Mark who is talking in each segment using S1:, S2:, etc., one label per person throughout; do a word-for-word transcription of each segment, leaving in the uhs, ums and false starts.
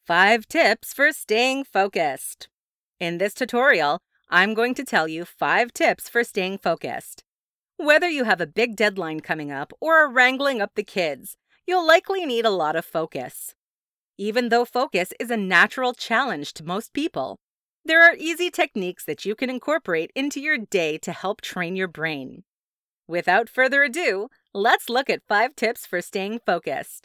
S1: Five tips for staying focused. In this tutorial, I'm going to tell you five tips for staying focused. Whether you have a big deadline coming up or are wrangling up the kids, you'll likely need a lot of focus. Even though focus is a natural challenge to most people, there are easy techniques that you can incorporate into your day to help train your brain. Without further ado, let's look at five tips for staying focused.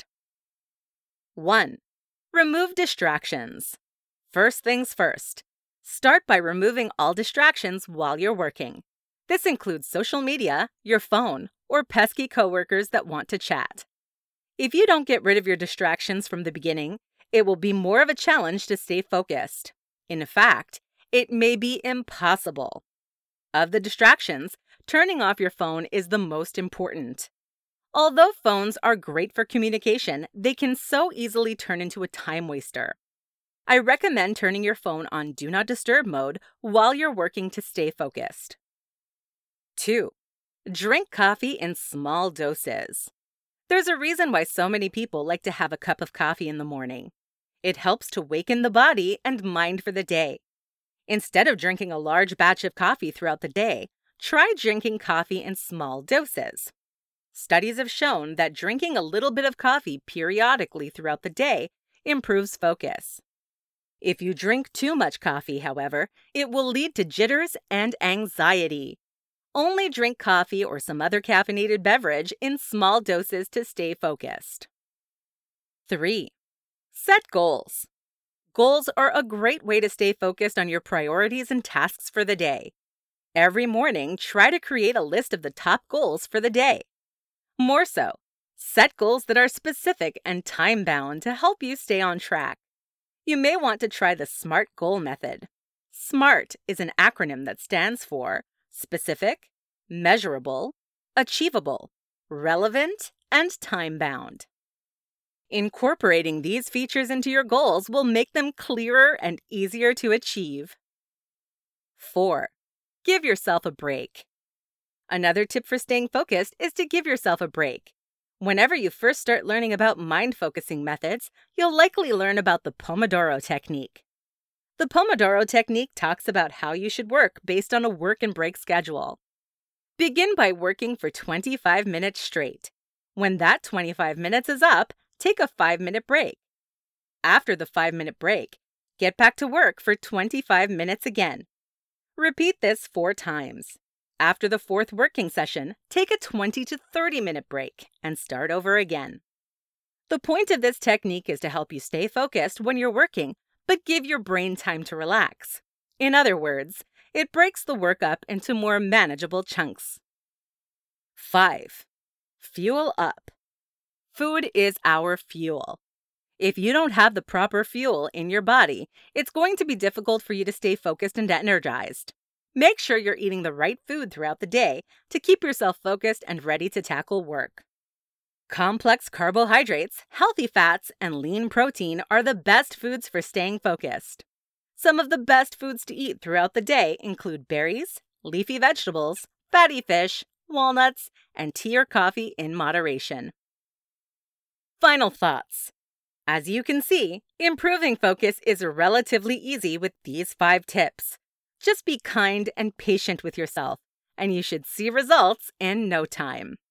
S1: one. Remove distractions. First things first. Start by removing all distractions while you're working. This includes social media, your phone, or pesky coworkers that want to chat. If you don't get rid of your distractions from the beginning, it will be more of a challenge to stay focused. In fact, it may be impossible. Of the distractions, turning off your phone is the most important. Although phones are great for communication, they can so easily turn into a time waster. I recommend turning your phone on Do Not Disturb mode while you're working to stay focused. two. Drink coffee in small doses. There's a reason why so many people like to have a cup of coffee in the morning. It helps to waken the body and mind for the day. Instead of drinking a large batch of coffee throughout the day, try drinking coffee in small doses. Studies have shown that drinking a little bit of coffee periodically throughout the day improves focus. If you drink too much coffee, however, it will lead to jitters and anxiety. Only drink coffee or some other caffeinated beverage in small doses to stay focused. three. Set goals. Goals are a great way to stay focused on your priorities and tasks for the day. Every morning, try to create a list of the top goals for the day. More so, set goals that are specific and time-bound to help you stay on track. You may want to try the SMART goal method. SMART is an acronym that stands for specific, measurable, achievable, relevant, and time-bound. Incorporating these features into your goals will make them clearer and easier to achieve. four. Give yourself a break. Another tip for staying focused is to give yourself a break. Whenever you first start learning about mind-focusing methods, you'll likely learn about the Pomodoro technique. The Pomodoro technique talks about how you should work based on a work and break schedule. Begin by working for twenty-five minutes straight. When that twenty-five minutes is up, take a five-minute break. After the five-minute break, get back to work for twenty-five minutes again. Repeat this four times. After the fourth working session, take a twenty to thirty minute break and start over again. The point of this technique is to help you stay focused when you're working, but give your brain time to relax. In other words, it breaks the work up into more manageable chunks. five. Fuel up. Food is our fuel. If you don't have the proper fuel in your body, it's going to be difficult for you to stay focused and energized. Make sure you're eating the right food throughout the day to keep yourself focused and ready to tackle work. Complex carbohydrates, healthy fats, and lean protein are the best foods for staying focused. Some of the best foods to eat throughout the day include berries, leafy vegetables, fatty fish, walnuts, and tea or coffee in moderation. Final thoughts. As you can see, improving focus is relatively easy with these five tips. Just be kind and patient with yourself, and you should see results in no time.